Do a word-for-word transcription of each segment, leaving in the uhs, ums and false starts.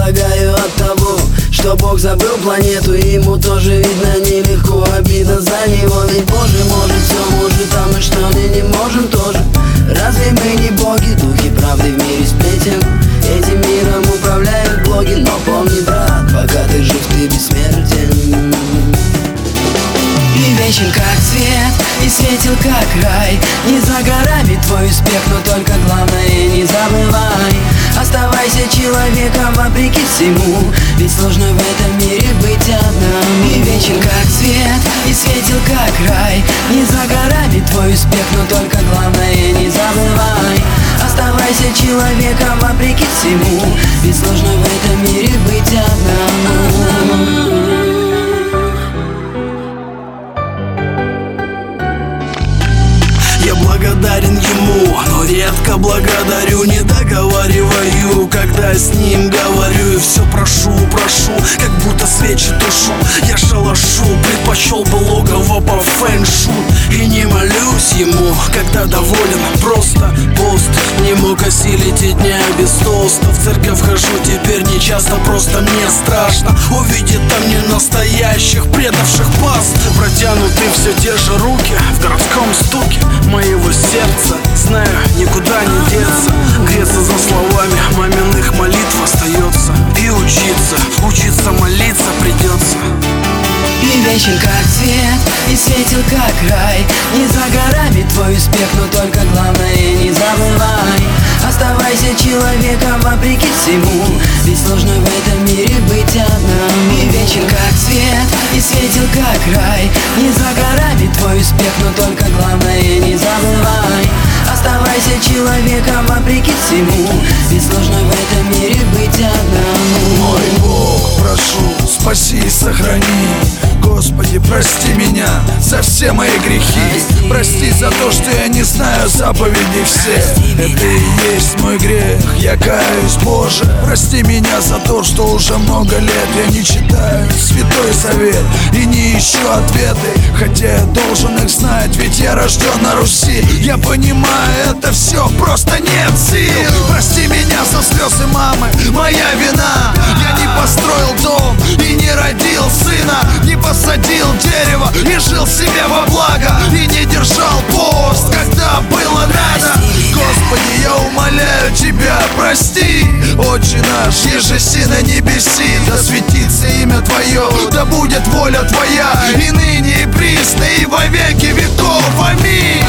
полагаю, от того, что Бог забыл планету, и ему тоже видно нелегко. Обидно за него, ведь Боже может все, может, а мы что ли не можем тоже? Разве мы не боги, духи правды в мире сплетен? Этим миром управляют блоги, но помни, брат, пока ты жив, ты бессмертен. И вечен как свет, и светил как рай. Не за горами твой успех, но только главное не забывай. Оставайся человеком вопреки всему, ведь сложно в этом мире быть одному. И вечен как свет, и светил как рай. Не за горами твой успех, но только главное не забывай. Оставайся человеком вопреки всему, ведь сложно в этом мире быть одному. Я благодарен ему, но редко благодарю, не договариваю, когда с ним говорю. И все прошу, прошу, как будто свечи тушу. Я шалашу, предпочел бы логово по фэншу. И не молюсь ему, когда доволен, просто пост. Не мог осилить и дня без тоста. В церковь хожу теперь не часто, просто мне страшно увидеть там не настоящих, предавших паст. Протянуты все те же руки в городском стуке моего сердца. Знаю, никуда не деться. Греться за словами маминых молитв остается. И учиться, учиться молиться придется. И вечен как свет, и светил как рай. Не за горами твой успех, но только главное не забывай. Оставайся человеком вопреки всему, ведь сложно в этом мире быть одному. И вечен как свет, и светил как рай. Не за горами твой успех, но только главное не забывай. Оставайся человеком вопреки всему, ведь сложно в этом мире быть одному. Мой Бог, прошу, спаси и сохрани. Господи, прости меня за все мои грехи. Прости за то, что я не знаю заповедей все. Это и есть мой грех, я каюсь, Боже. Прости меня за то, что уже много лет я не читаю Святой Завет и не ищу ответы, хотя я должен их знать, ведь я рожден на Руси. Я понимаю, это все, просто нет сил. Прости меня за слезы мамы, моя вина. Я не построил дом и не родил сына, не посадил дерево и жил себе во благо, и не держал пост, когда было надо. Господи, я умоляю Тебя, прости. Отче наш, еже си на небеси, да светится имя Твое, да будет воля Твоя, и ныне, и присно, и во веки веков. Аминь.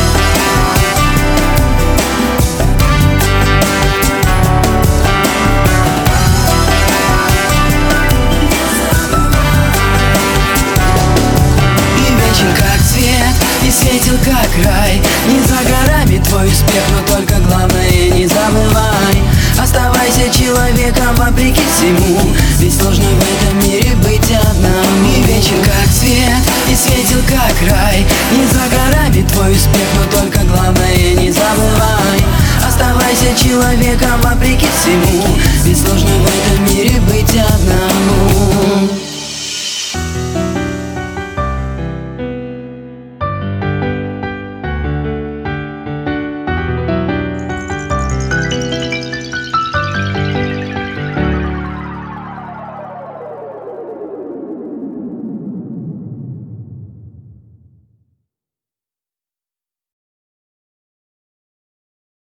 И светил как рай. Не за горами твой успех, но только главное не забывай. Оставайся человеком вопреки всему, ведь сложно в этом мире быть одному. И вечен как свет, и светил как рай. Не за горами твой успех, но только главное не забывай. Оставайся человеком вопреки всему, ведь сложно в этом мире быть одному.